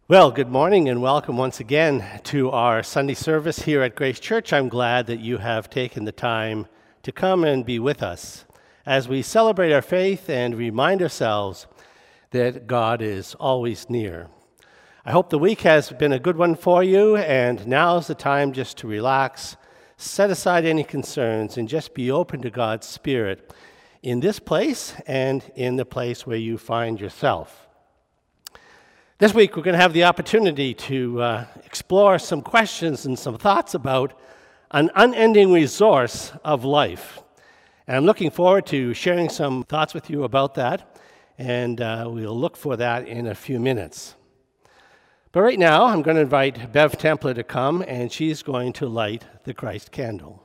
Well, good morning and welcome once again to our Sunday service here at Grace Church. I'm glad that you have taken the time to come and be with us as we celebrate our faith and remind ourselves that God is always near. I hope the week has been a good one for you, and now's the time just to relax, set aside any concerns, and just be open to God's Spirit in this place and in the place where you find yourself. This week, we're going to have the opportunity to explore some questions and some thoughts about an unending resource of life. And I'm looking forward to sharing some thoughts with you about that, and we'll look for that in a few minutes. But right now, I'm going to invite Bev Templer to come, and she's going to light the Christ candle.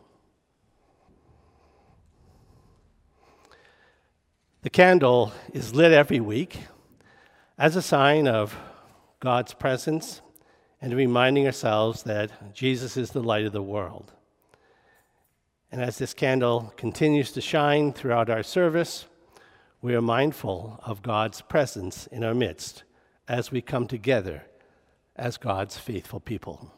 The candle is lit every week as a sign of God's presence and reminding ourselves that Jesus is the light of the world. And as this candle continues to shine throughout our service, we are mindful of God's presence in our midst as we come together as God's faithful people.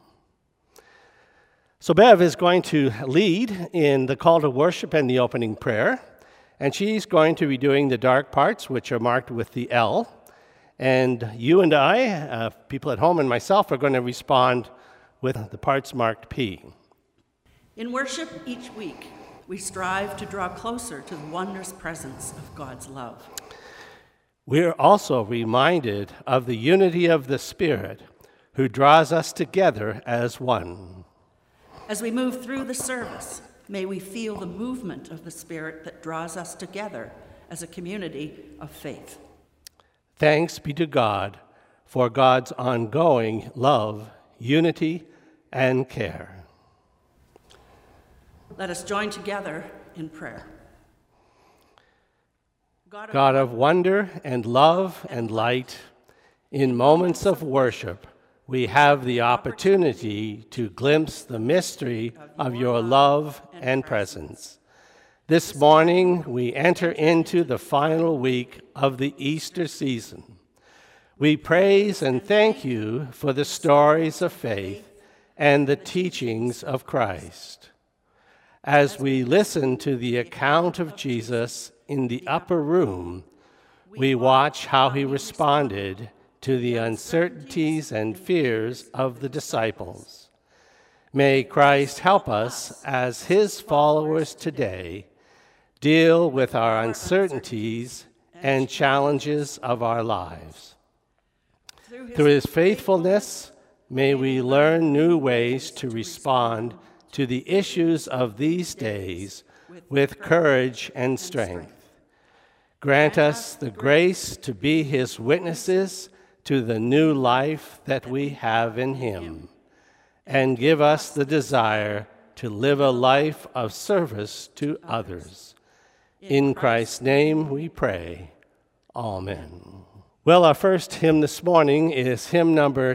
So Bev is going to lead in the call to worship and the opening prayer, and she's going to be doing the dark parts, which are marked with the L. And you and I, people at home and myself, are going to respond with the parts marked P. In worship each week, we strive to draw closer to the wondrous presence of God's love. We're also reminded of the unity of the Spirit who draws us together as one. As we move through the service, may we feel the movement of the Spirit that draws us together as a community of faith. Thanks be to God for God's ongoing love, unity, and care. Let us join together in prayer. God of wonder and love and light, in moments of worship, we have the opportunity to glimpse the mystery of your love and presence. This morning, we enter into the final week of the Easter season. We praise and thank you for the stories of faith and the teachings of Christ. As we listen to the account of Jesus in the upper room, we watch how he responded to the uncertainties and fears of the disciples. May Christ help us as his followers today deal with our uncertainties and challenges of our lives. Through his faithfulness, may we learn new ways to respond to the issues of these days with courage and strength. Grant us the grace to be his witnesses to the new life that we have in him, and give us the desire to live a life of service to others. In Christ's name we pray. Amen. Well, our first hymn this morning is hymn number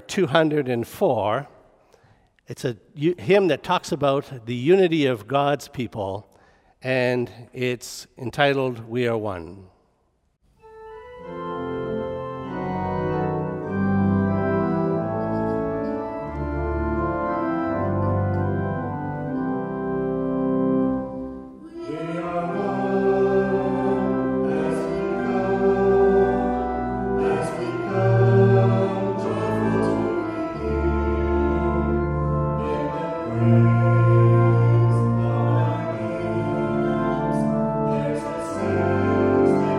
204. It's a hymn that talks about the unity of God's people, and it's entitled, We Are One. There's a sense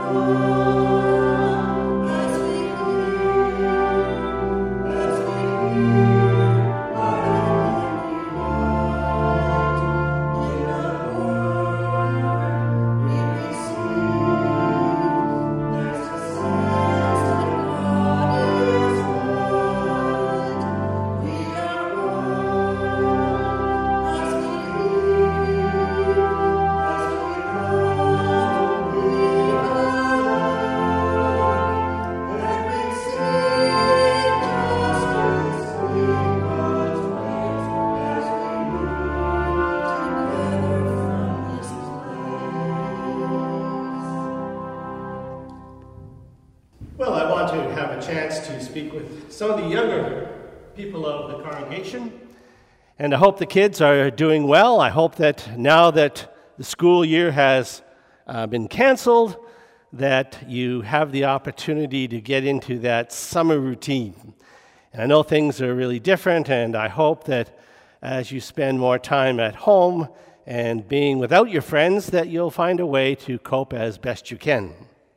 Well, I want to have a chance to speak with some of the younger people of the congregation, and I hope the kids are doing well. I hope that now that the school year has been canceled, that you have the opportunity to get into that summer routine. And I know things are really different, and I hope that as you spend more time at home and being without your friends, that you'll find a way to cope as best you can.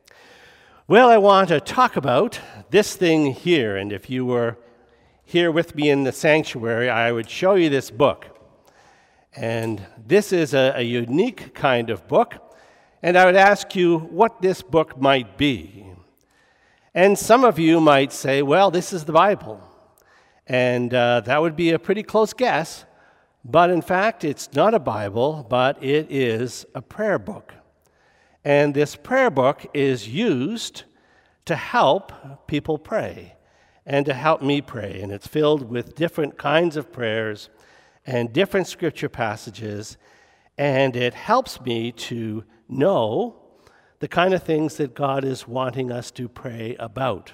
Well, I want to talk about this thing here, and if you were here with me in the sanctuary, I would show you this book. And this is a unique kind of book, and I would ask you what this book might be. And some of you might say, well, this is the Bible. And that would be a pretty close guess, but in fact, it's not a Bible, but it is a prayer book. And this prayer book is used to help people pray and to help me pray. And it's filled with different kinds of prayers and different scripture passages. And it helps me to know the kind of things that God is wanting us to pray about.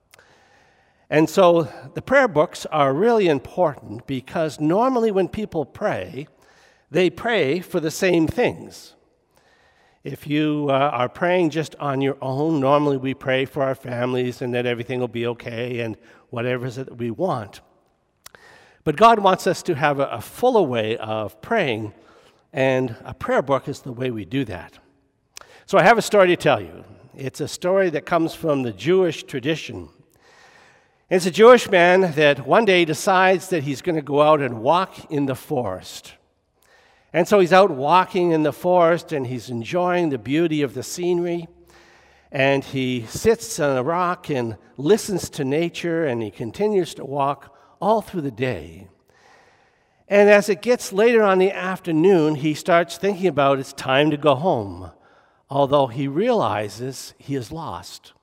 And so the prayer books are really important because normally when people pray, they pray for the same things. If you are praying just on your own, normally we pray for our families and that everything will be okay and whatever it is that we want. But God wants us to have a fuller way of praying, and a prayer book is the way we do that. So I have a story to tell you. It's a story that comes from the Jewish tradition. It's a Jewish man that one day decides that he's going to go out and walk in the forest. And so he's out walking in the forest, and he's enjoying the beauty of the scenery. And he sits on a rock and listens to nature, and he continues to walk all through the day. And as it gets later on in the afternoon, he starts thinking about it's time to go home, although he realizes he is lost.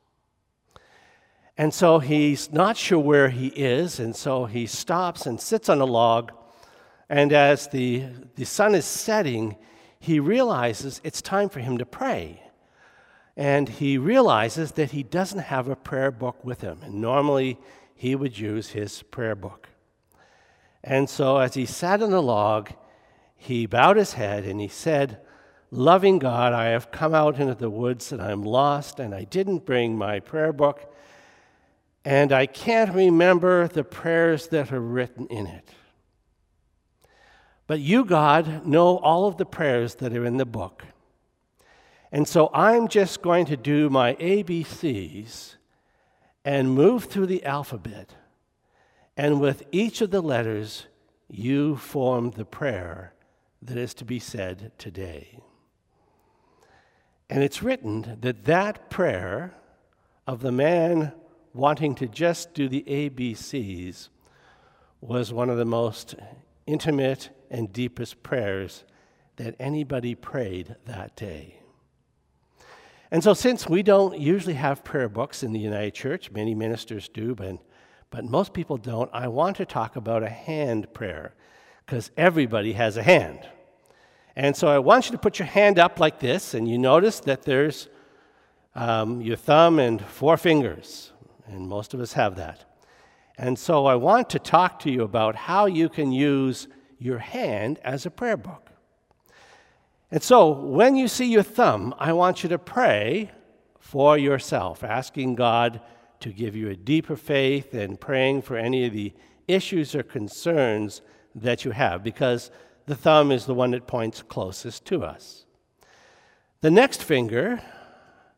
And so he's not sure where he is, and so he stops and sits on a log. And as the sun is setting, he realizes it's time for him to pray. And he realizes that he doesn't have a prayer book with him. And normally, he would use his prayer book. And so as he sat on the log, he bowed his head and he said, "Loving God, I have come out into the woods and I'm lost, and I didn't bring my prayer book, and I can't remember the prayers that are written in it. But you, God, know all of the prayers that are in the book. And so I'm just going to do my ABCs and move through the alphabet. And with each of the letters, you form the prayer that is to be said today." And it's written that that prayer of the man wanting to just do the ABCs was one of the most intimate and deepest prayers that anybody prayed that day. And so since we don't usually have prayer books in the United Church, many ministers do, but most people don't, I want to talk about a hand prayer, because everybody has a hand. And so I want you to put your hand up like this, and you notice that there's your thumb and 4 fingers, and most of us have that. And so I want to talk to you about how you can use your hand as a prayer book. And so when you see your thumb, I want you to pray for yourself, asking God to give you a deeper faith and praying for any of the issues or concerns that you have, because the thumb is the one that points closest to us. The next finger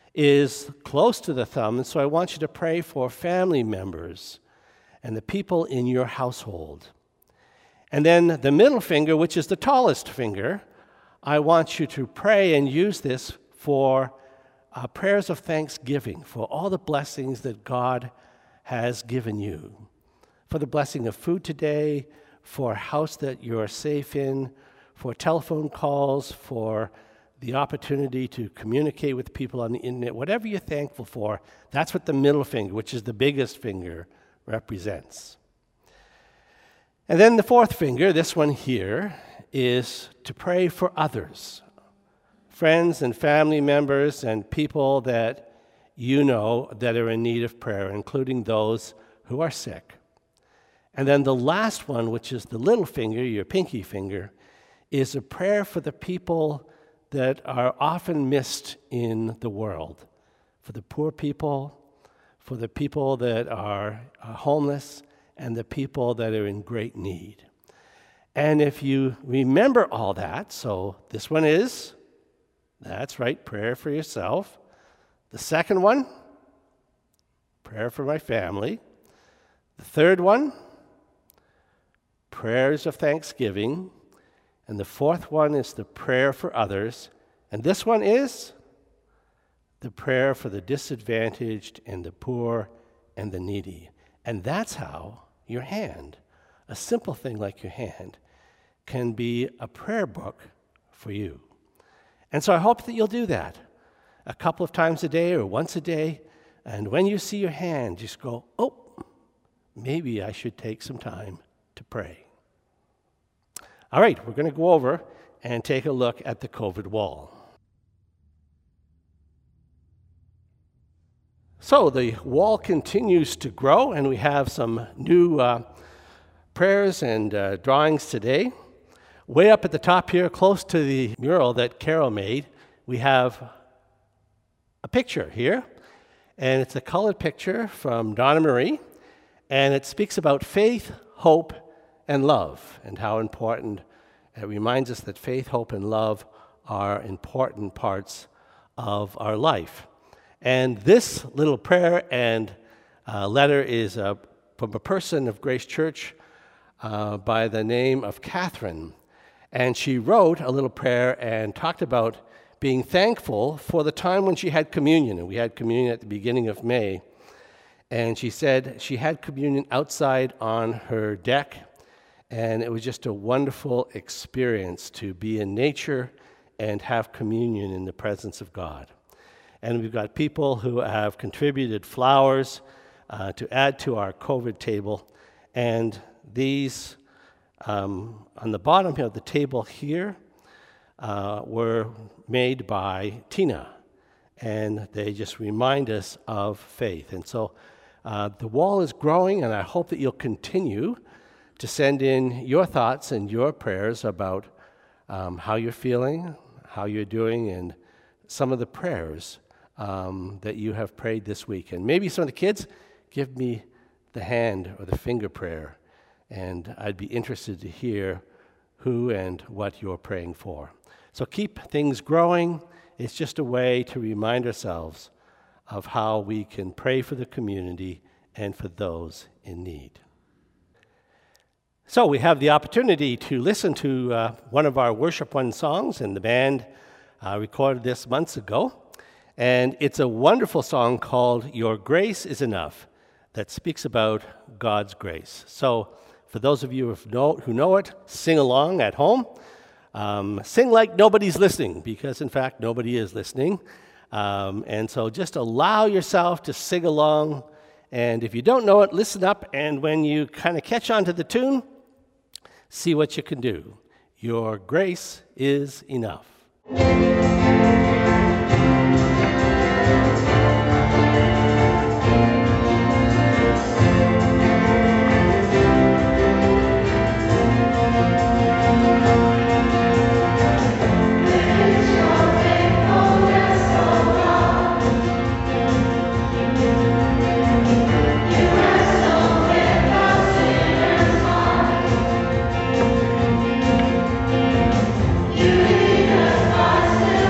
is close to the thumb, and so I want you to pray for family members and the people in your household. And then the middle finger, which is the tallest finger, I want you to pray and use this for prayers of thanksgiving for all the blessings that God has given you. For the blessing of food today, for a house that you're safe in, for telephone calls, for the opportunity to communicate with people on the internet, whatever you're thankful for, that's what the middle finger, which is the biggest finger, represents. And then the fourth finger, this one here, is to pray for others, friends and family members and people that you know that are in need of prayer, including those who are sick. And then the last one, which is the little finger, your pinky finger, is a prayer for the people that are often missed in the world, for the poor people, for the people that are homeless, and the people that are in great need. And if you remember all that, so this one is, that's right, prayer for yourself. The second one, prayer for my family. The third one, prayers of thanksgiving. And the fourth one is the prayer for others. And this one is the prayer for the disadvantaged and the poor and the needy. And that's how your hand, a simple thing like your hand, can be a prayer book for you. And so I hope that you'll do that a couple of times a day or once a day. And when you see your hand, just go, oh, maybe I should take some time to pray. All right, we're going to go over and take a look at the COVID wall. So the wall continues to grow, and we have some new prayers and drawings today. Way up at the top here, close to the mural that Carol made, we have a picture here, and it's a colored picture from Donna Marie, and it speaks about faith, hope, and love, and how important it reminds us that faith, hope, and love are important parts of our life. And this little prayer and letter is from a person of Grace Church by the name of Catherine. And she wrote a little prayer and talked about being thankful for the time when she had communion. And we had communion at the beginning of May. And she said she had communion outside on her deck. And it was just a wonderful experience to be in nature and have communion in the presence of God. And we've got people who have contributed flowers to add to our COVID table. And these, on the bottom of the table here, were made by Tina. And they just remind us of faith. And so the wall is growing, and I hope that you'll continue to send in your thoughts and your prayers about how you're feeling, how you're doing, and some of the prayers that you have prayed this week. And maybe some of the kids give me the hand or the finger prayer, and I'd be interested to hear who and what you're praying for. So keep things growing. It's just a way to remind ourselves of how we can pray for the community and for those in need. So we have the opportunity to listen to one of our Worship One songs, and the band recorded this months ago. And it's a wonderful song called Your Grace is Enough that speaks about God's grace. So for those of you who know it, sing along at home. Sing like nobody's listening, because in fact nobody is listening. And so just allow yourself to sing along. And if you don't know it, listen up, and when you kind of catch on to the tune, see what you can do. Your grace is enough. You lead us by still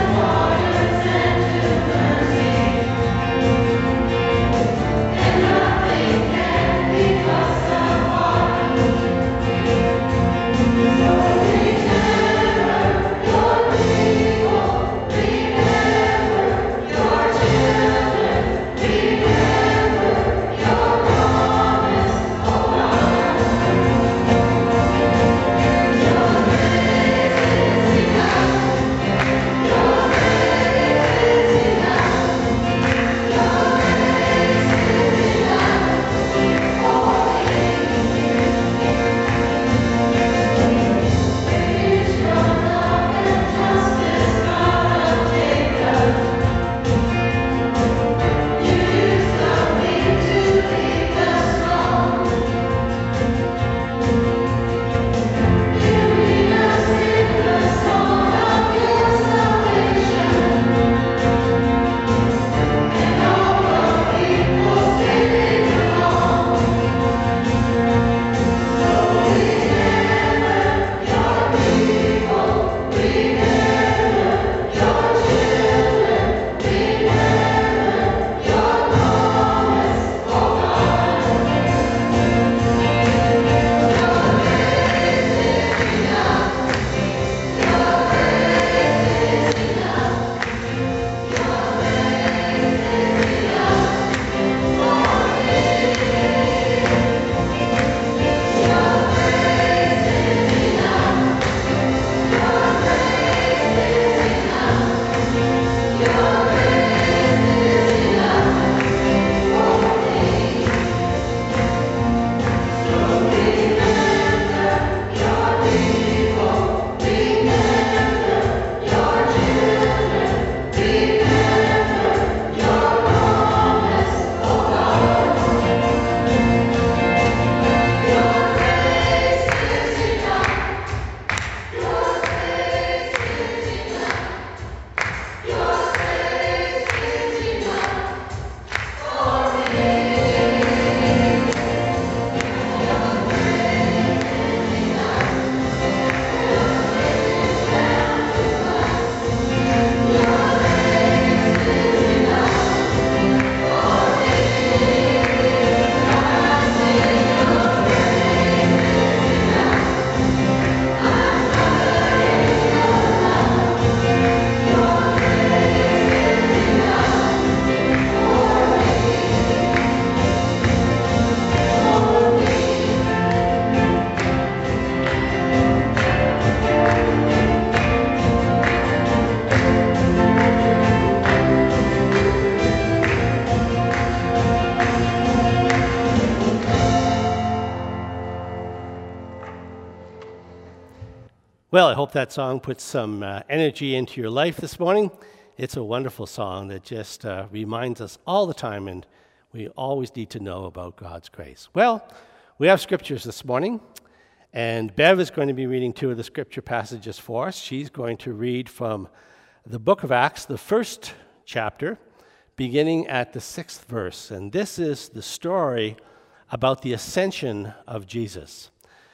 Well, I hope that song puts some energy into your life this morning. It's a wonderful song that just reminds us all the time, and we always need to know about God's grace. Well, we have scriptures this morning, and Bev is going to be reading two of the scripture passages for us. She's going to read from the book of Acts, the first chapter, beginning at the 6th verse. And this is the story about the ascension of Jesus.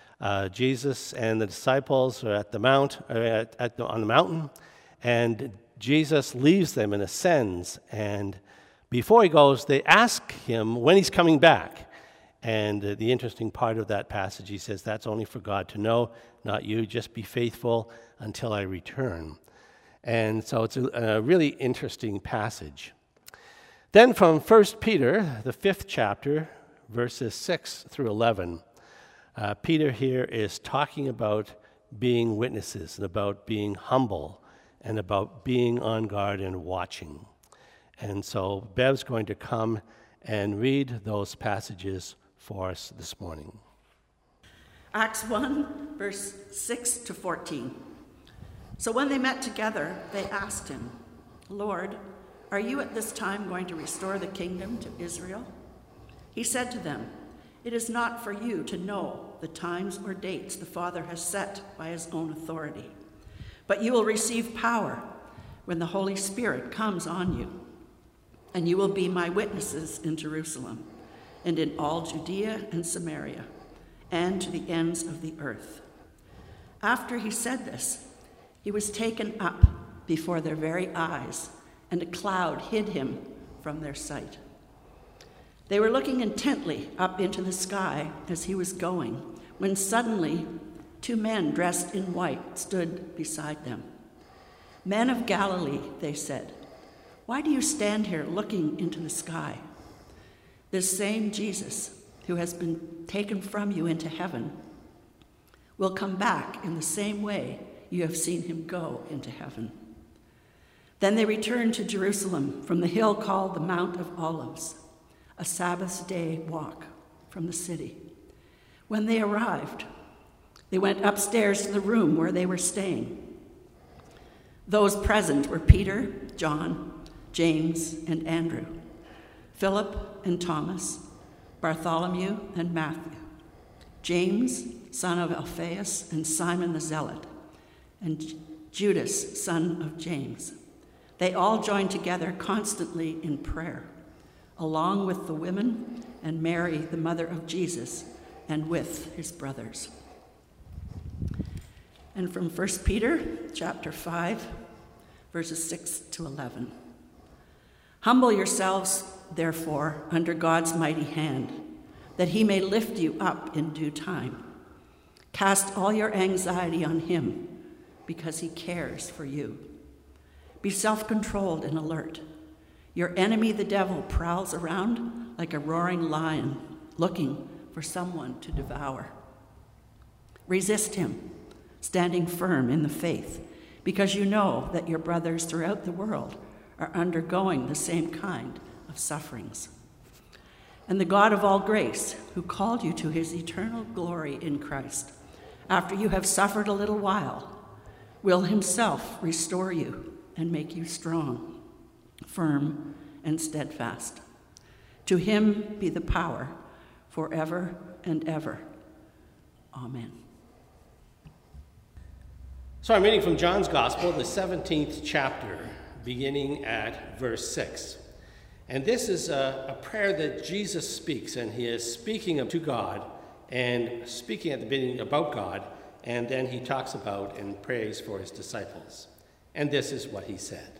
Jesus and the disciples are at the on the mountain, and Jesus leaves them and ascends. And before he goes, they ask him when he's coming back. And the interesting part of that passage, he says, that's only for God to know, not you. Just be faithful until I return. And so it's a really interesting passage. Then from 1 Peter, the 5th chapter, verses 6 through 11, Peter here is talking about being witnesses and about being humble and about being on guard and watching. And so Bev's going to come and read those passages for us this morning. Acts 1, verse 6 to 14. So when they met together, they asked him, Lord, are you at this time going to restore the kingdom to Israel? He said to them, it is not for you to know the times or dates the Father has set by his own authority, but you will receive power when the Holy Spirit comes on you, and you will be my witnesses in Jerusalem and in all Judea and Samaria and to the ends of the earth. After he said this, he was taken up before their very eyes, and a cloud hid him from their sight. They were looking intently up into the sky as he was going, when suddenly 2 men dressed in white stood beside them. Men of Galilee, they said, why do you stand here looking into the sky? This same Jesus, who has been taken from you into heaven, will come back in the same way you have seen him go into heaven. Then they returned to Jerusalem from the hill called the Mount of Olives, a Sabbath day walk from the city. When they arrived, they went upstairs to the room where they were staying. Those present were Peter, John, James, and Andrew, Philip and Thomas, Bartholomew and Matthew, James, son of Alphaeus, and Simon the Zealot, and Judas, son of James. They all joined together constantly in prayer, along with the women and Mary, the mother of Jesus, and with his brothers. And from 1 Peter chapter 5, verses 6 to 11. Humble yourselves, therefore, under God's mighty hand, that he may lift you up in due time. Cast all your anxiety on him, because he cares for you. Be self-controlled and alert. Your enemy, the devil, prowls around like a roaring lion, looking for someone to devour. Resist him, standing firm in the faith, because you know that your brothers throughout the world are undergoing the same kind of sufferings. And the God of all grace, who called you to his eternal glory in Christ, after you have suffered a little while, will himself restore you and make you strong, firm, and steadfast. To him be the power forever and ever. Amen. So I'm reading from John's Gospel, the 17th chapter, beginning at verse 6. And this is a prayer that Jesus speaks, and he is speaking to God and speaking at the beginning about God, and then he talks about and prays for his disciples. And this is what he said.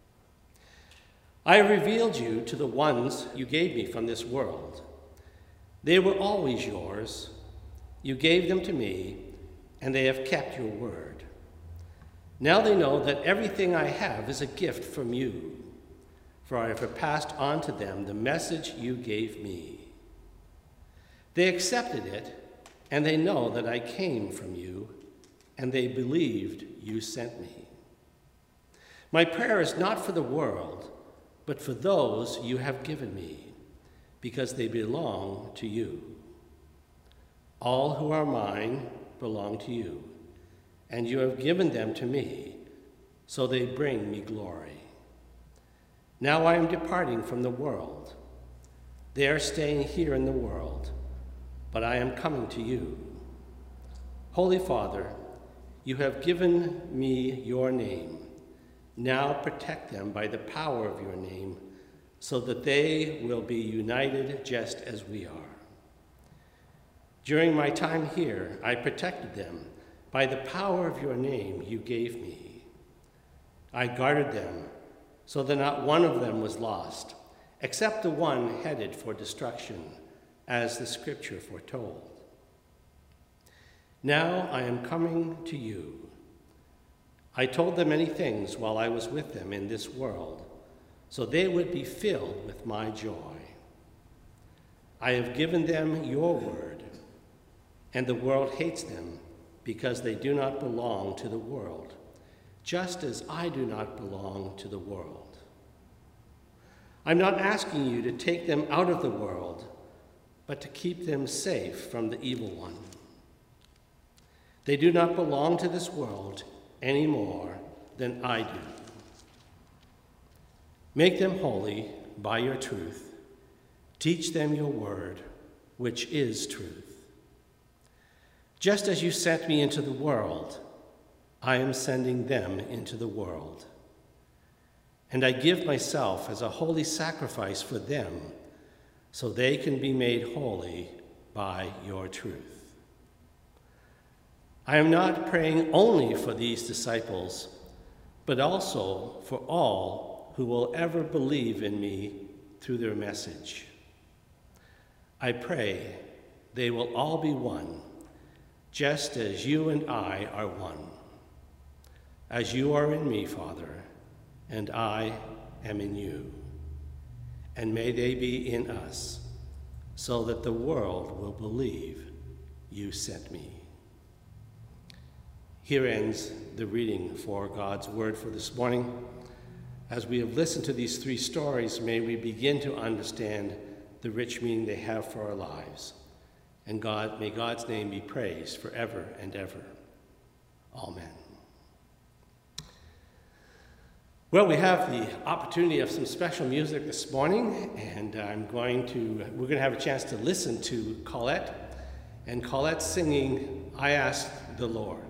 I revealed you to the ones you gave me from this world. They were always yours. You gave them to me, and they have kept your word. Now they know that everything I have is a gift from you, for I have passed on to them the message you gave me. They accepted it, and they know that I came from you, and they believed you sent me. My prayer is not for the world, but for those you have given me, because they belong to you. All who are mine belong to you, and you have given them to me, so they bring me glory. Now I am departing from the world. They are staying here in the world, but I am coming to you. Holy Father, you have given me your name. Now protect them by the power of your name, so that they will be united just as we are. During my time here, I protected them by the power of your name you gave me. I guarded them so that not one of them was lost, except the one headed for destruction, as the scripture foretold. Now I am coming to you. I told them many things while I was with them in this world, so they would be filled with my joy. I have given them your word, and the world hates them because they do not belong to the world, just as I do not belong to the world. I'm not asking you to take them out of the world, but to keep them safe from the evil one. They do not belong to this world any more than I do. Make them holy by your truth. Teach them your word, which is truth. Just as you sent me into the world, I am sending them into the world. And I give myself as a holy sacrifice for them, so they can be made holy by your truth. I am not praying only for these disciples, but also for all who will ever believe in me through their message. I pray they will all be one, just as you and I are one. As you are in me, Father, and I am in you. And may they be in us, so that the world will believe you sent me. Here ends the reading for God's word for this morning. As we have listened to these three stories, may we begin to understand the rich meaning they have for our lives. And may God's name be praised forever and ever. Amen. Well, we have the opportunity of some special music this morning, and we're going to have a chance to listen to Colette, and Colette singing, I Asked the Lord.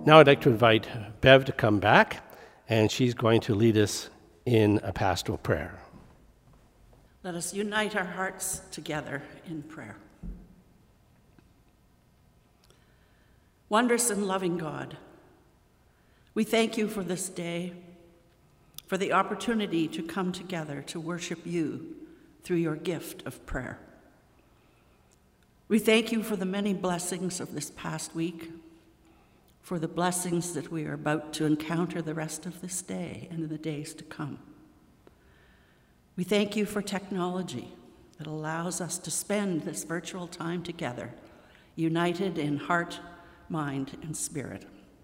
Now I'd like to invite Bev to come back, and she's going to lead us in a pastoral prayer. Let us unite our hearts together in prayer. Wondrous and loving God, we thank you for this day, for the opportunity to come together to worship you through your gift of prayer. We thank you for the many blessings of this past week, for the blessings that we are about to encounter the rest of this day and in the days to come. We thank you for technology that allows us to spend this virtual time together, united in heart, mind, and spirit.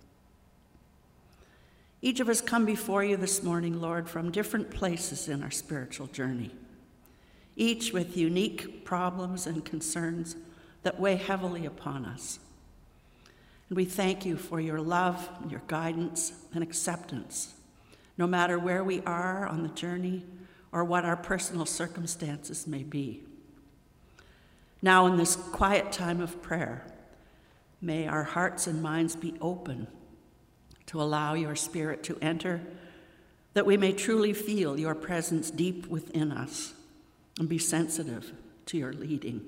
Each of us come before you this morning, Lord, from different places in our spiritual journey, each with unique problems and concerns that weigh heavily upon us. And we thank you for your love, your guidance, and acceptance, no matter where we are on the journey or what our personal circumstances may be. Now, in this quiet time of prayer, may our hearts and minds be open to allow your Spirit to enter, that we may truly feel your presence deep within us and be sensitive to your leading.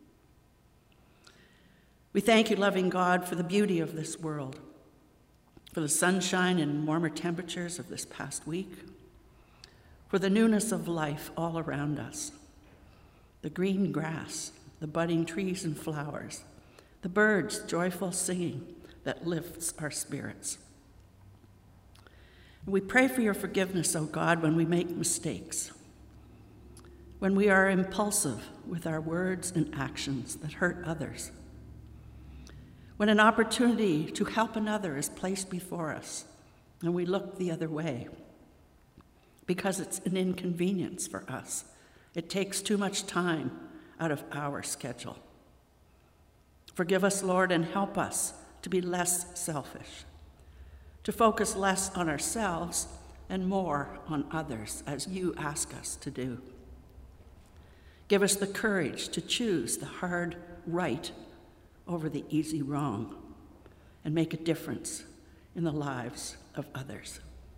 We thank you, loving God, for the beauty of this world, for the sunshine and warmer temperatures of this past week, for the newness of life all around us, the green grass, the budding trees and flowers, the birds' joyful singing that lifts our spirits. We pray for your forgiveness, O God, when we make mistakes, when we are impulsive with our words and actions that hurt others, when an opportunity to help another is placed before us and we look the other way because it's an inconvenience for us. It takes too much time out of our schedule. Forgive us, Lord, and help us to be less selfish, to focus less on ourselves and more on others, as you ask us to do. Give us the courage to choose the hard right over the easy wrong and make a difference in the lives of others.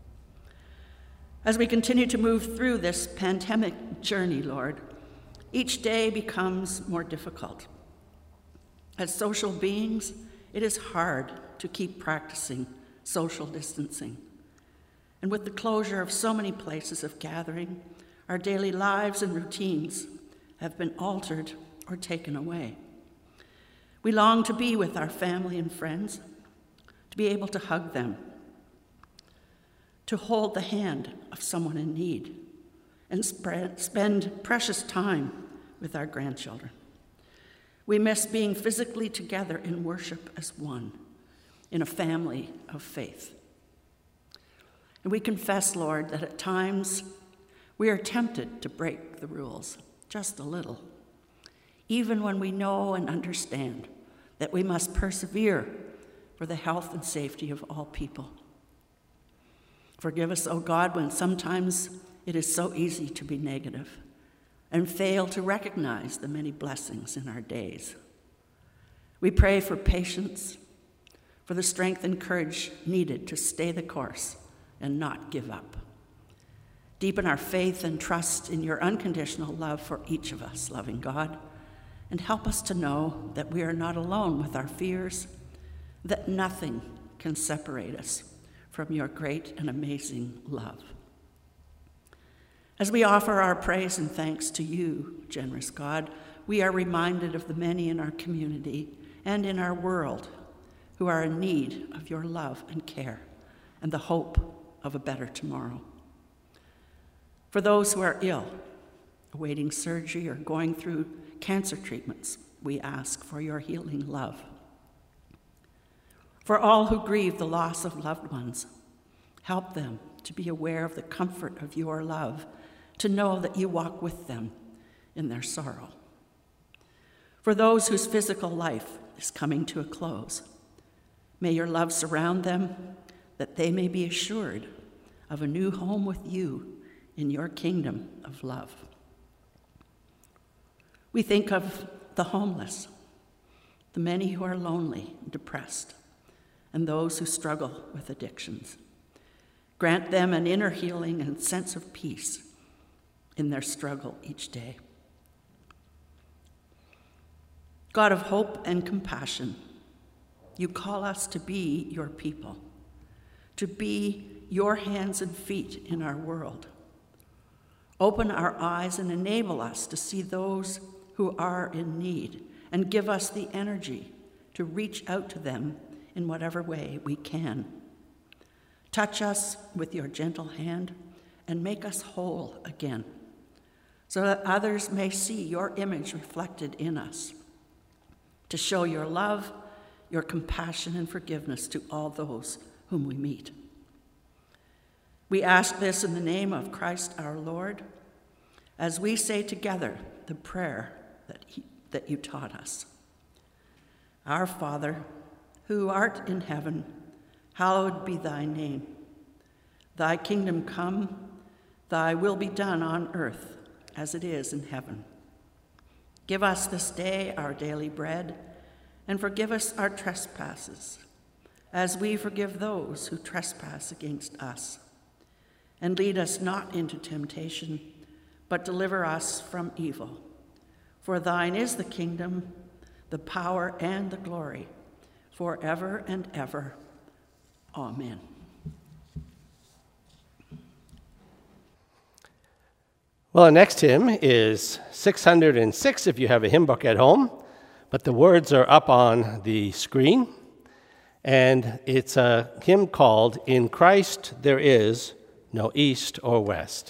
As we continue to move through this pandemic journey, Lord, each day becomes more difficult. As social beings, it is hard to keep practicing social distancing. And with the closure of so many places of gathering, our daily lives and routines have been altered or taken away. We long to be with our family and friends, to be able to hug them, to hold the hand of someone in need, and spend precious time with our grandchildren. We miss being physically together in worship as one, in a family of faith. And we confess, Lord, that at times we are tempted to break the rules just a little, even when we know and understand that we must persevere for the health and safety of all people. Forgive us, O God, when sometimes it is so easy to be negative and fail to recognize the many blessings in our days. We pray for patience, for the strength and courage needed to stay the course and not give up. Deepen our faith and trust in your unconditional love for each of us, loving God, and help us to know that we are not alone with our fears, that nothing can separate us from your great and amazing love. As we offer our praise and thanks to you, generous God, we are reminded of the many in our community and in our world who are in need of your love and care and the hope of a better tomorrow. For those who are ill, awaiting surgery, or going through cancer treatments, we ask for your healing love. For all who grieve the loss of loved ones, help them to be aware of the comfort of your love, to know that you walk with them in their sorrow. For those whose physical life is coming to a close, may your love surround them, that they may be assured of a new home with you in your kingdom of love. We think of the homeless, the many who are lonely and depressed, and those who struggle with addictions. Grant them an inner healing and sense of peace in their struggle each day. God of hope and compassion, you call us to be your people, to be your hands and feet in our world. Open our eyes and enable us to see those who are in need, and give us the energy to reach out to them in whatever way we can. Touch us with your gentle hand and make us whole again, so that others may see your image reflected in us, to show your love, your compassion, and forgiveness to all those whom we meet. We ask this in the name of Christ our Lord, as we say together the prayer that you taught us. Our Father, who art in heaven, hallowed be thy name. Thy kingdom come, thy will be done on earth as it is in heaven. Give us this day our daily bread, and forgive us our trespasses, as we forgive those who trespass against us. And lead us not into temptation, but deliver us from evil. For thine is the kingdom, the power, and the glory, forever and ever. Amen. Well, our next hymn is 606 if you have a hymn book at home, but the words are up on the screen. And it's a hymn called In Christ There Is No East or West.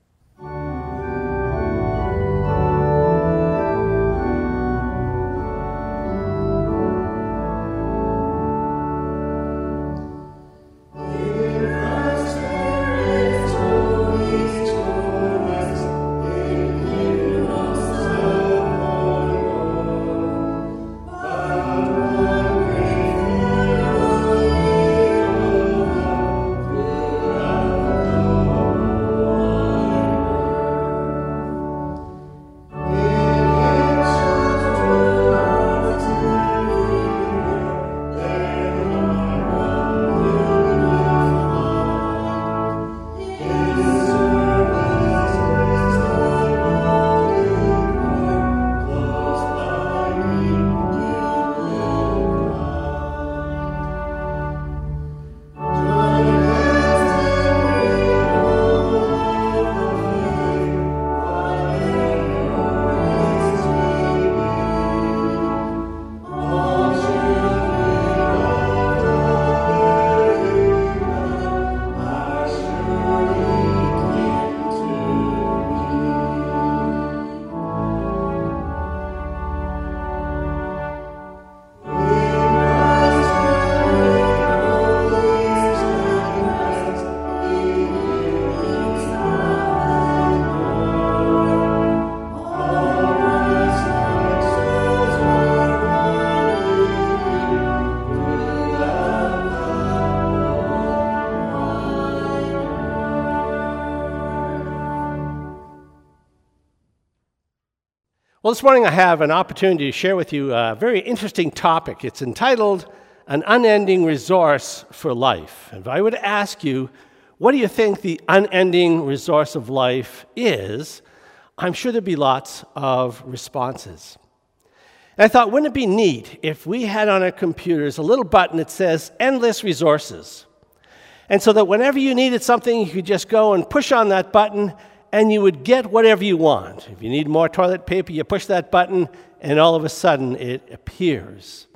Well, this morning I have an opportunity to share with you a very interesting topic. It's entitled An Unending Resource for Life. If I were to ask you, what do you think the unending resource of life is? I'm sure there'd be lots of responses. And I thought, wouldn't it be neat if we had on our computers a little button that says endless resources? And so that whenever you needed something, you could just go and push on that button and you would get whatever you want. If you need more toilet paper, you push that button, and all of a sudden it appears.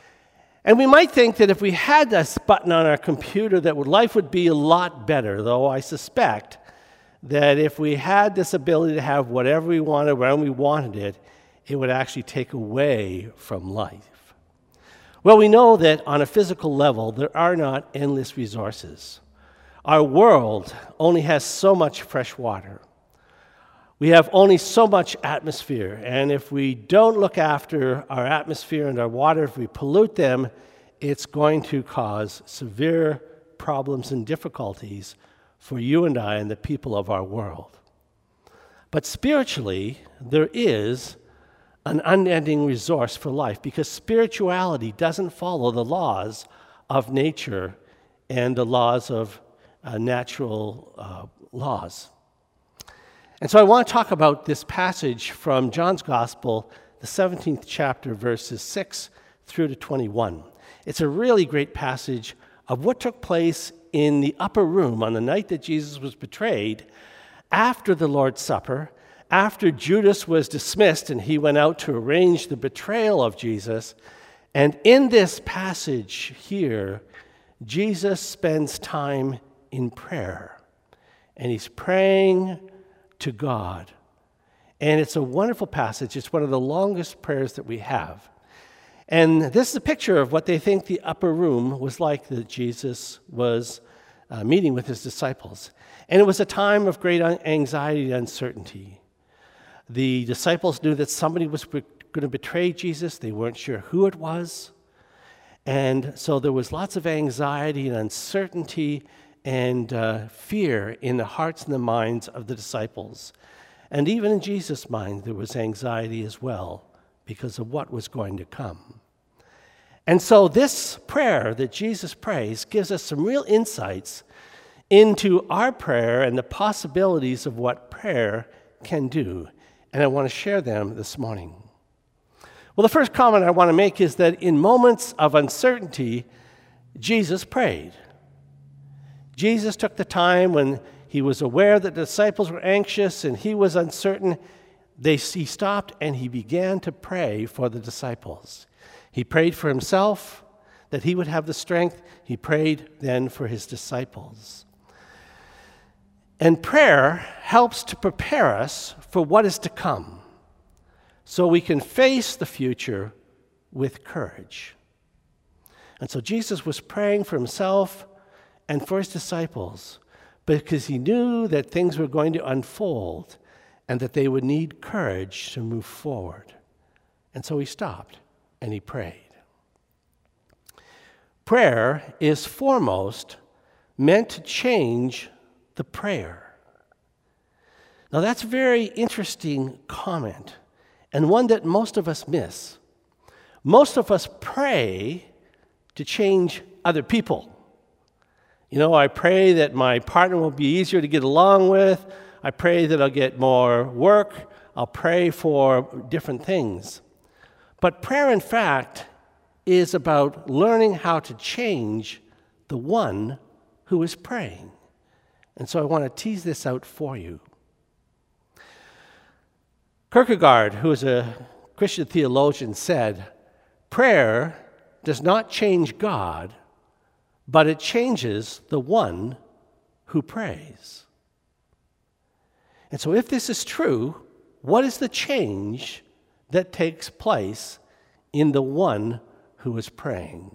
And we might think that if we had this button on our computer, that life would be a lot better, though I suspect that if we had this ability to have whatever we wanted, when we wanted it, it would actually take away from life. Well, we know that on a physical level, there are not endless resources. Our world only has so much fresh water. We have only so much atmosphere, and if we don't look after our atmosphere and our water, if we pollute them, it's going to cause severe problems and difficulties for you and I and the people of our world. But spiritually, there is an unending resource for life, because spirituality doesn't follow the laws of nature and the laws of natural laws. And so I want to talk about this passage from John's Gospel, the 17th chapter, verses 6 through to 21. It's a really great passage of what took place in the upper room on the night that Jesus was betrayed, after the Lord's Supper, after Judas was dismissed and he went out to arrange the betrayal of Jesus. And in this passage here, Jesus spends time in prayer, and he's praying to God. And it's a wonderful passage. It's one of the longest prayers that we have. And this is a picture of what they think the upper room was like that Jesus was meeting with his disciples. And it was a time of great anxiety and uncertainty. The disciples knew that somebody was going to betray Jesus. They weren't sure who it was. And so there was lots of anxiety and uncertainty and fear in the hearts and the minds of the disciples. And even in Jesus' mind, there was anxiety as well because of what was going to come. And so this prayer that Jesus prays gives us some real insights into our prayer and the possibilities of what prayer can do. And I want to share them this morning. Well, the first comment I want to make is that in moments of uncertainty, Jesus prayed. Jesus took the time when he was aware that the disciples were anxious and he was uncertain. He stopped and he began to pray for the disciples. He prayed for himself, that he would have the strength. He prayed then for his disciples. And prayer helps to prepare us for what is to come, so we can face the future with courage. And so Jesus was praying for himself and for his disciples because he knew that things were going to unfold and that they would need courage to move forward. And so he stopped and he prayed. Prayer is foremost meant to change the prayer. Now that's a very interesting comment, and one that most of us miss. Most of us pray to change other people. You know, I pray that my partner will be easier to get along with. I pray that I'll get more work. I'll pray for different things. But prayer, in fact, is about learning how to change the one who is praying. And so I want to tease this out for you. Kierkegaard, who is a Christian theologian, said, "Prayer does not change God, but it changes the one who prays." And so if this is true, what is the change that takes place in the one who is praying?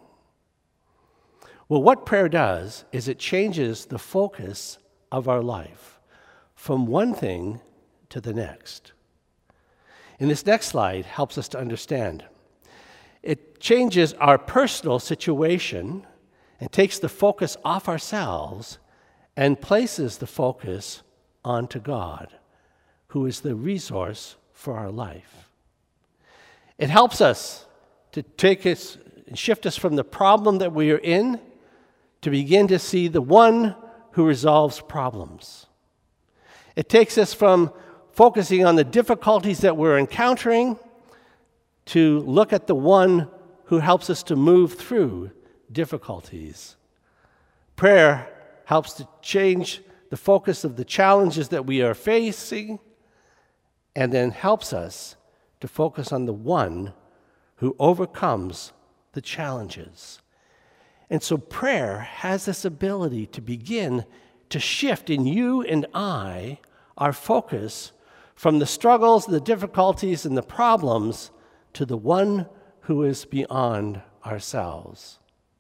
Well, what prayer does is it changes the focus of our life from one thing to the next. And this next slide helps us to understand. It changes our personal situation and takes the focus off ourselves and places the focus onto God, who is the resource for our life. It helps us to take us and shift us from the problem that we are in to begin to see the one who resolves problems. It takes us from focusing on the difficulties that we're encountering to look at the one who helps us to move through difficulties. Prayer helps to change the focus of the challenges that we are facing and then helps us to focus on the one who overcomes the challenges. And so prayer has this ability to begin to shift in you and I our focus from the struggles, the difficulties, and the problems to the one who is beyond ourselves.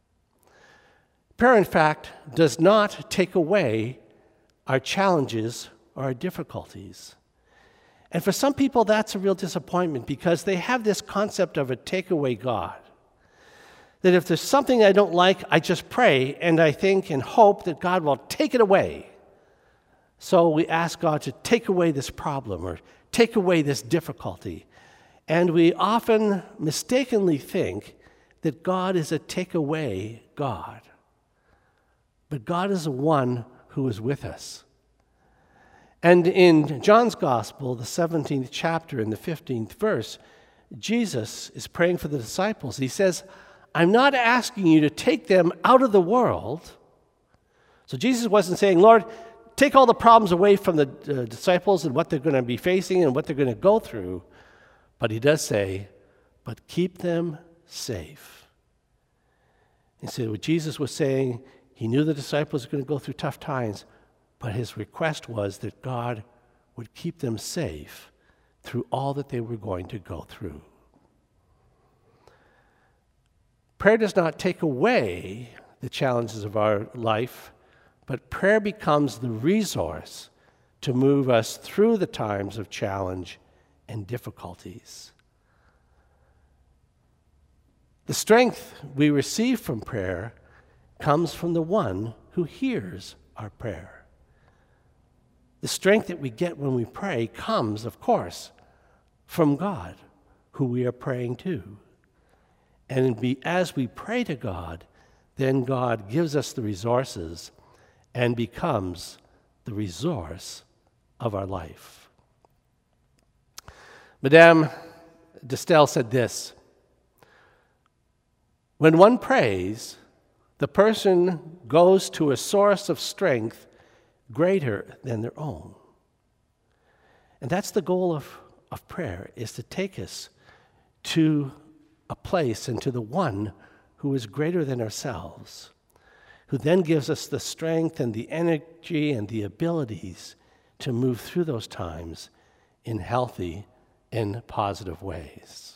Prayer, in fact, does not take away our challenges or our difficulties. And for some people, that's a real disappointment because they have this concept of a takeaway God. That if there's something I don't like, I just pray and I think and hope that God will take it away. So we ask God to take away this problem or take away this difficulty. And we often mistakenly think that God is a take-away God. But God is the one who is with us. And in John's Gospel, the 17th chapter and the 15th verse, Jesus is praying for the disciples. He says, I'm not asking you to take them out of the world. So Jesus wasn't saying, Lord, take all the problems away from the disciples and what they're going to be facing and what they're going to go through. But he does say, but keep them safe. And so what Jesus was saying, he knew the disciples were going to go through tough times, but his request was that God would keep them safe through all that they were going to go through. Prayer does not take away the challenges of our life, but prayer becomes the resource to move us through the times of challenge and difficulties. The strength we receive from prayer comes from the one who hears our prayer. The strength that we get when we pray comes, of course, from God, who we are praying to. And as we pray to God, then God gives us the resources and becomes the resource of our life. Madame de Staël said this, when one prays, the person goes to a source of strength greater than their own. And that's the goal of prayer, is to take us to a place and to the one who is greater than ourselves, who then gives us the strength and the energy and the abilities to move through those times in healthy and positive ways.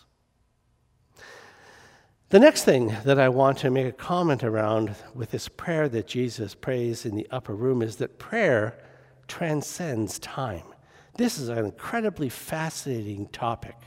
The next thing that I want to make a comment around with this prayer that Jesus prays in the upper room is that prayer transcends time. This is an incredibly fascinating topic.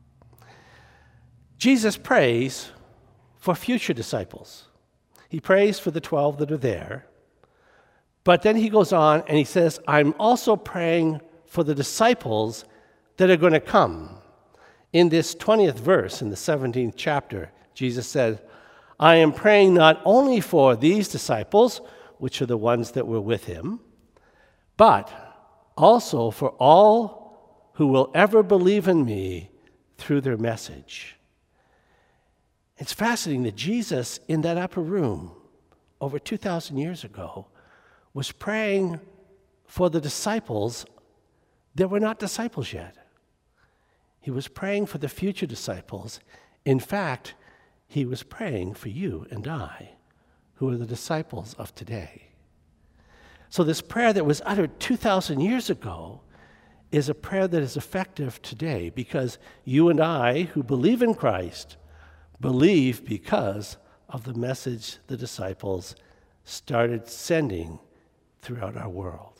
Jesus prays for future disciples. He prays for the 12 that are there, but then he goes on and he says, I'm also praying for the disciples that are going to come. In this 20th verse, in the 17th chapter, Jesus said, I am praying not only for these disciples, which are the ones that were with him, but also for all who will ever believe in me through their message. It's fascinating that Jesus, in that upper room, over 2,000 years ago, was praying for the disciples that were not disciples yet. He was praying for the future disciples. In fact, he was praying for you and I, who are the disciples of today. So this prayer that was uttered 2,000 years ago is a prayer that is effective today because you and I, who believe in Christ, believe because of the message the disciples started sending throughout our world.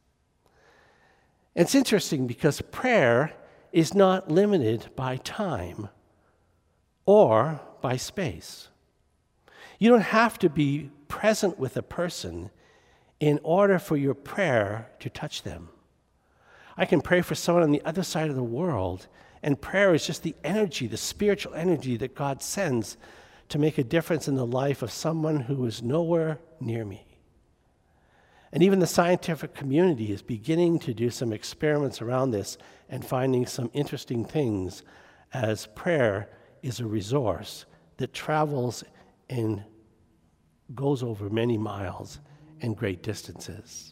It's interesting because prayer is not limited by time or by space. You don't have to be present with a person in order for your prayer to touch them. I can pray for someone on the other side of the world, and prayer is just the energy, the spiritual energy that God sends to make a difference in the life of someone who is nowhere near me. And even the scientific community is beginning to do some experiments around this and finding some interesting things, as prayer is a resource that travels and goes over many miles and great distances.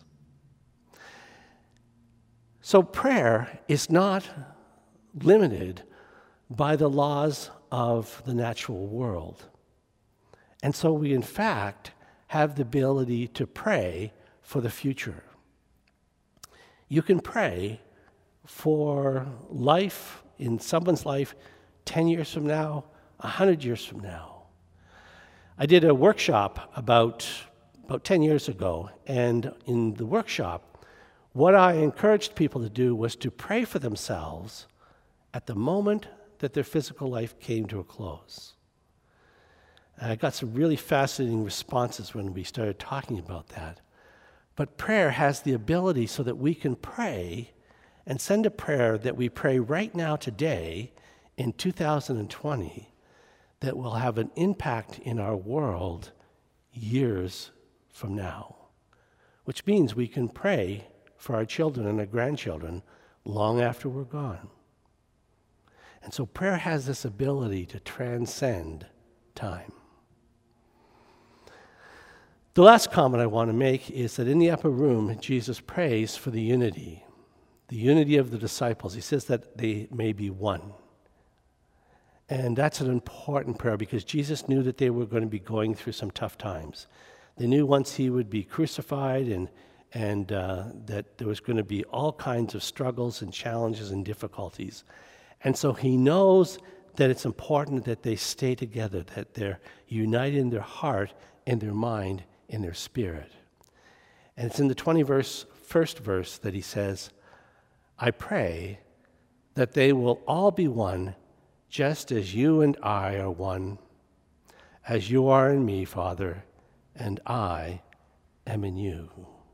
So prayer is not limited by the laws of the natural world. And so we, in fact, have the ability to pray for the future. You can pray for life in someone's life 10 years from now, 100 years from now. I did a workshop about 10 years ago, and in the workshop, what I encouraged people to do was to pray for themselves at the moment that their physical life came to a close. And I got some really fascinating responses when we started talking about that. But prayer has the ability so that we can pray and send a prayer that we pray right now today in 2020 that will have an impact in our world years from now, which means we can pray for our children and our grandchildren long after we're gone. And so prayer has this ability to transcend time. The last comment I want to make is that in the upper room, Jesus prays for the unity of the disciples. He says that they may be one. And that's an important prayer because Jesus knew that they were going to be going through some tough times. They knew once he would be crucified and that there was going to be all kinds of struggles and challenges and difficulties. And so he knows that it's important that they stay together, that they're united in their heart and their mind and their spirit. And it's in the 21st verse that he says, I pray that they will all be one, just as you and I are one, as you are in me, Father, and I am in you.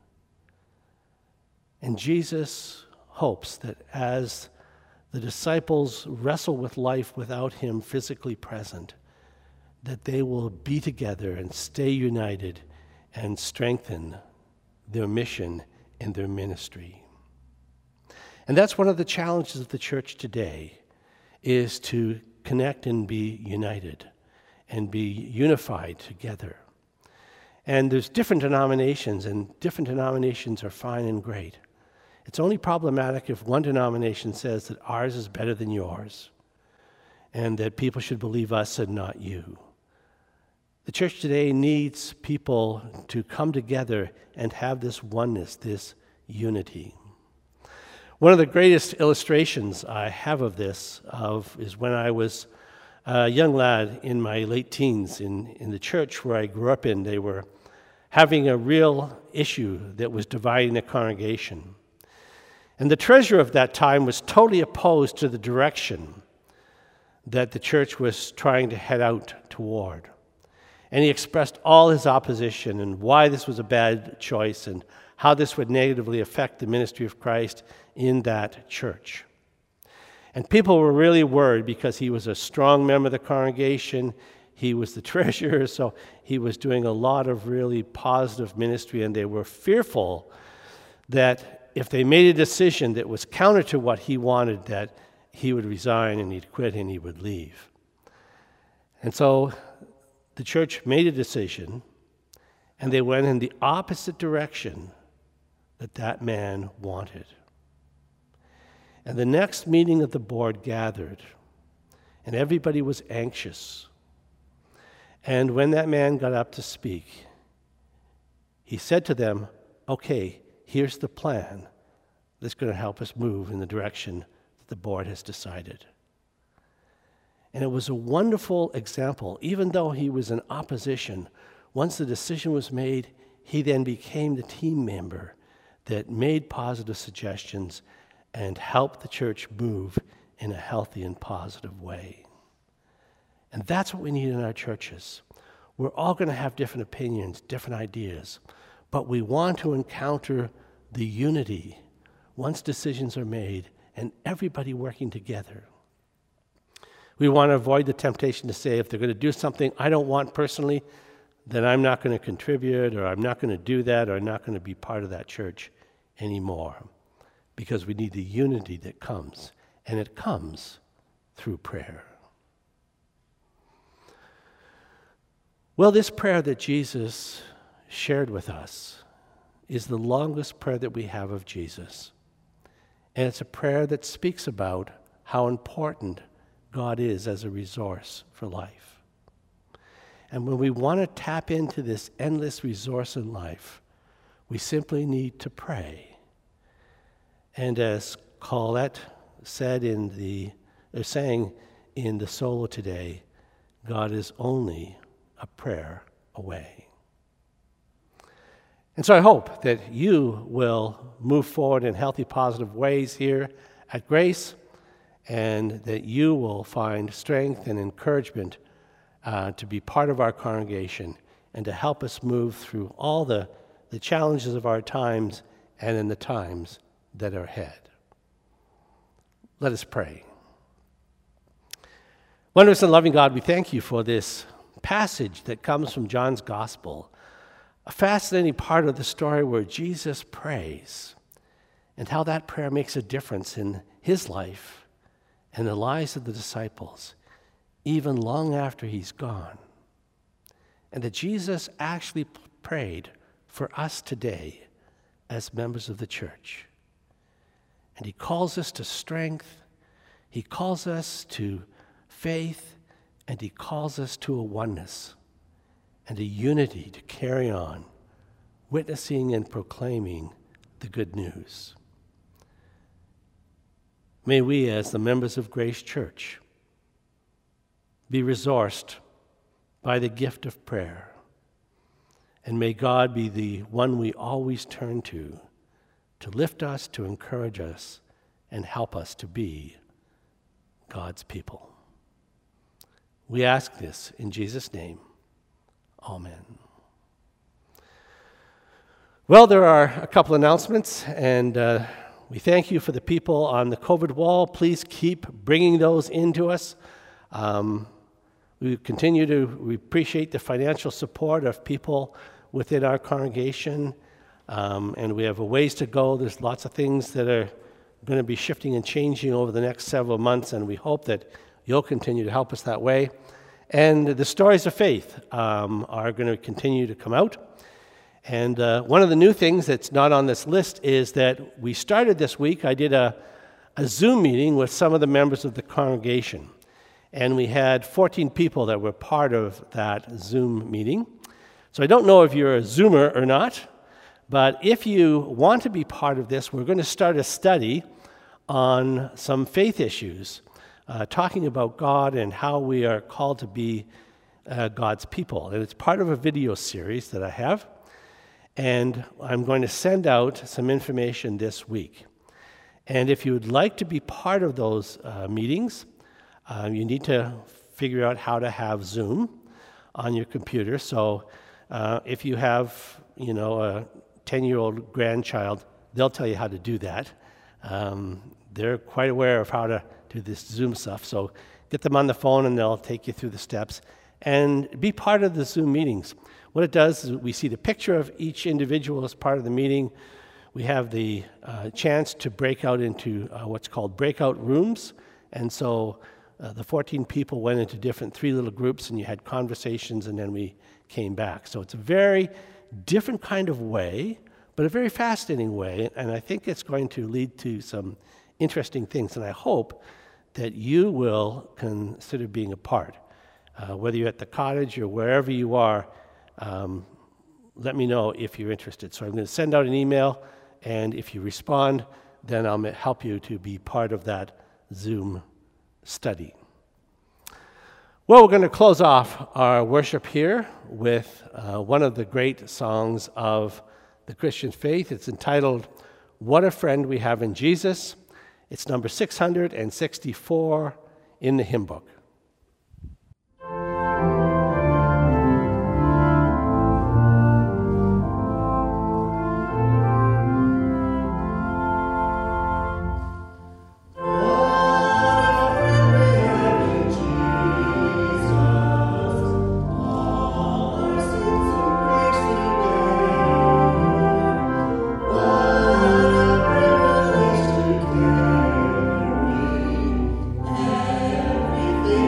And Jesus hopes that as the disciples wrestle with life without him physically present, that they will be together and stay united and strengthen their mission and their ministry. And that's one of the challenges of the church today, is to connect and be united and be unified together. And there's different denominations, and different denominations are fine and great. It's only problematic if one denomination says that ours is better than yours and that people should believe us and not you. The church today needs people to come together and have this oneness, this unity. One of the greatest illustrations I have of this is when I was a young lad in my late teens in the church where I grew up in. They were having a real issue that was dividing the congregation. And the treasurer of that time was totally opposed to the direction that the church was trying to head out toward. And he expressed all his opposition and why this was a bad choice and how this would negatively affect the ministry of Christ in that church. And people were really worried because he was a strong member of the congregation. He was the treasurer, so he was doing a lot of really positive ministry, and they were fearful that if they made a decision that was counter to what he wanted, that he would resign and he'd quit and he would leave. And so the church made a decision, and they went in the opposite direction that man wanted. And the next meeting of the board gathered, and everybody was anxious. And when that man got up to speak, he said to them, okay, here's the plan that's going to help us move in the direction that the board has decided. And it was a wonderful example. Even though he was in opposition, once the decision was made, he then became the team member that made positive suggestions and helped the church move in a healthy and positive way. And that's what we need in our churches. We're all going to have different opinions, different ideas, but we want to encounter the unity once decisions are made and everybody working together. We want to avoid the temptation to say, if they're going to do something I don't want personally, then I'm not going to contribute, or I'm not going to do that, or I'm not going to be part of that church anymore. Because we need the unity that comes, and it comes through prayer. Well, this prayer that Jesus shared with us is the longest prayer that we have of Jesus. And it's a prayer that speaks about how important God is as a resource for life. And when we want to tap into this endless resource in life, we simply need to pray. And as Colette said sang in the solo today, God is only a prayer away. And so I hope that you will move forward in healthy, positive ways here at Grace, and that you will find strength and encouragement to be part of our congregation and to help us move through all the challenges of our times and in the times that are ahead. Let us pray. Wondrous and loving God, we thank you for this passage that comes from John's Gospel, a fascinating part of the story where Jesus prays and how that prayer makes a difference in his life and the lives of the disciples, even long after he's gone. And that Jesus actually prayed for us today as members of the church. And he calls us to strength, he calls us to faith, and he calls us to a oneness and a unity to carry on, witnessing and proclaiming the good news. May we, as the members of Grace Church, be resourced by the gift of prayer, and may God be the one we always turn to lift us, to encourage us, and help us to be God's people. We ask this in Jesus' name. Amen. Well, there are a couple announcements, and we thank you for the people on the COVID wall. Please keep bringing those into us. We appreciate the financial support of people within our congregation, and we have a ways to go. There's lots of things that are going to be shifting and changing over the next several months, and we hope that you'll continue to help us that way. And the stories of faith are going to continue to come out. And one of the new things that's not on this list is that we started this week, I did a Zoom meeting with some of the members of the congregation. And we had 14 people that were part of that Zoom meeting. So I don't know if you're a Zoomer or not, but if you want to be part of this, we're going to start a study on some faith issues, talking about God and how we are called to be God's people. And it's part of a video series that I have. And I'm going to send out some information this week. And if you would like to be part of those meetings, you need to figure out how to have Zoom on your computer. So if you have, a 10-year-old grandchild, they'll tell you how to do that. They're quite aware of how to do this Zoom stuff. So get them on the phone and they'll take you through the steps. And be part of the Zoom meetings. What it does is we see the picture of each individual as part of the meeting. We have the chance to break out into what's called breakout rooms. And so the 14 people went into different 3 little groups, and you had conversations, and then we came back. So it's a very different kind of way, but a very fascinating way, and I think it's going to lead to some interesting things, and I hope that you will consider being a part. Whether you're at the cottage or wherever you are, let me know if you're interested. So I'm going to send out an email, and if you respond, then I'll help you to be part of that Zoom study. Well, we're going to close off our worship here with one of the great songs of the Christian faith. It's entitled, "What a Friend We Have in Jesus." It's number 664 in the hymn book. Everything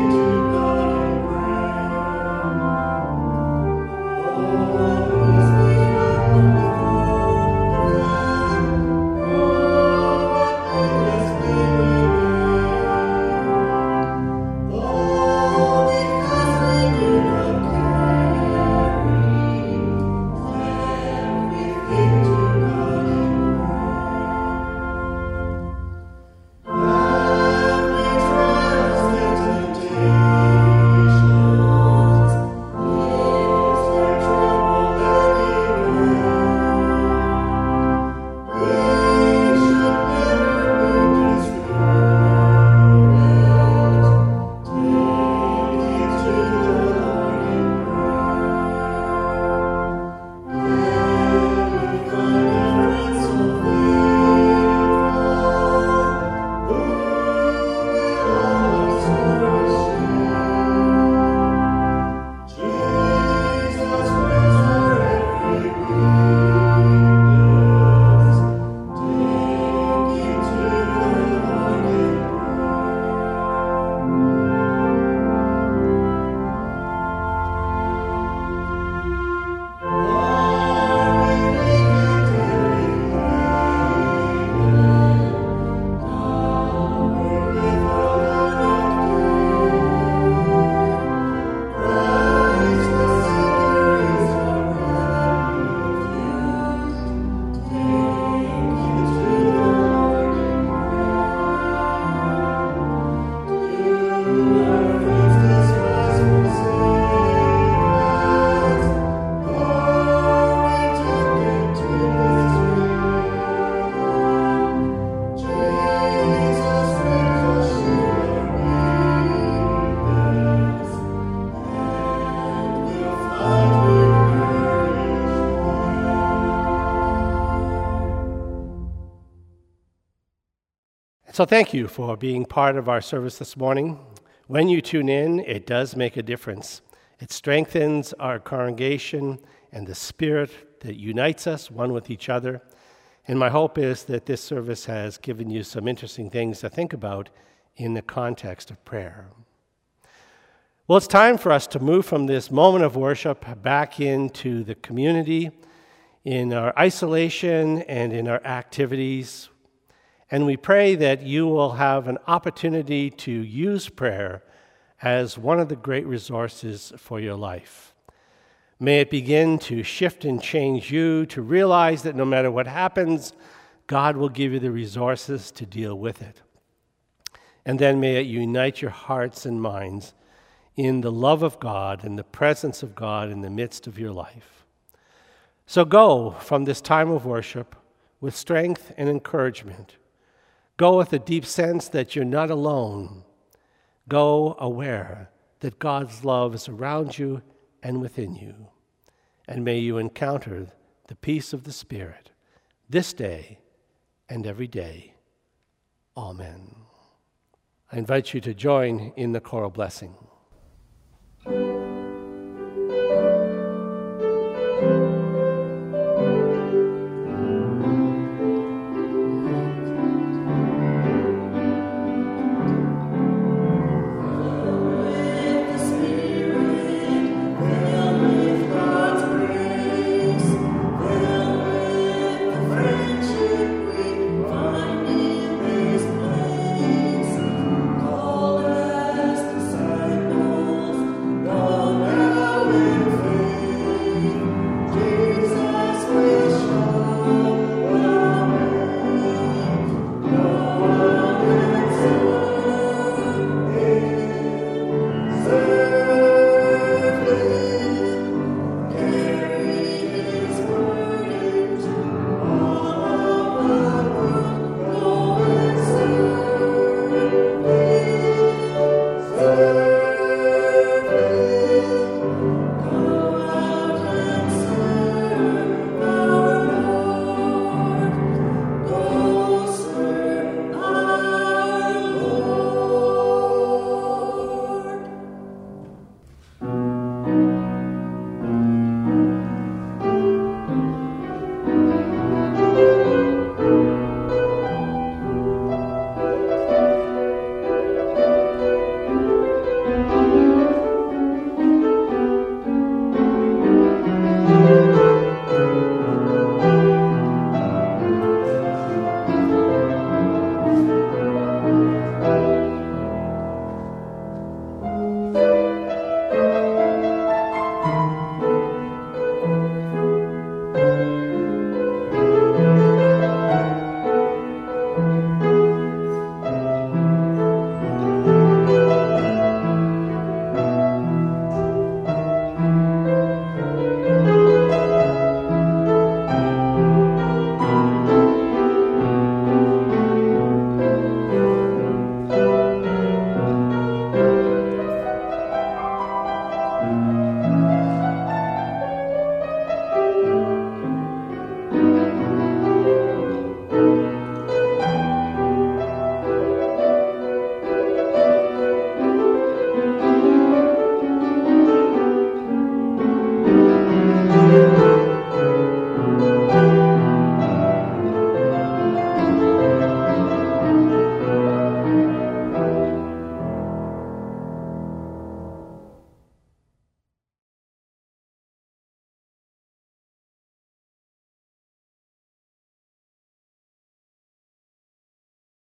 So thank you for being part of our service this morning. When you tune in, it does make a difference. It strengthens our congregation and the spirit that unites us one with each other. And my hope is that this service has given you some interesting things to think about in the context of prayer. Well, it's time for us to move from this moment of worship back into the community, in our isolation and in our activities. And we pray that you will have an opportunity to use prayer as one of the great resources for your life. May it begin to shift and change you to realize that no matter what happens, God will give you the resources to deal with it. And then may it unite your hearts and minds in the love of God and the presence of God in the midst of your life. So go from this time of worship with strength and encouragement. Go with a deep sense that you're not alone. Go aware that God's love is around you and within you. And may you encounter the peace of the Spirit this day and every day. Amen. I invite you to join in the choral blessing.